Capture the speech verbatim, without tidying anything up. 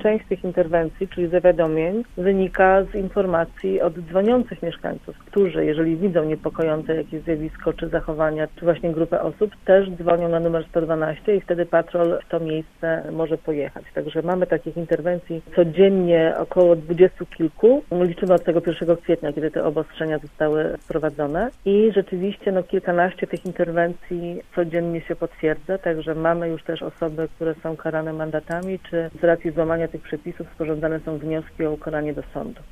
część tych interwencji, czyli zawiadomień, wynika z informacji od dzwoniących mieszkańców, którzy, jeżeli widzą niepokojące jakieś zjawisko, czy zachowania, czy właśnie grupę osób, też dzwonią na numer sto dwanaście i wtedy patrol w to miejsce może pojechać. Także mamy takich interwencji codziennie około dwudziestu kilku. Liczymy od tego pierwszego kwietnia, kiedy te obostrzenia zostały wprowadzone i rzeczywiście no, kilkanaście tych interwencji codziennie się potwierdza, także mamy już też osoby, które są karane mandatami, czy z racji złamania tych przepisów sporządzane są wnioski o ukaranie do sądu.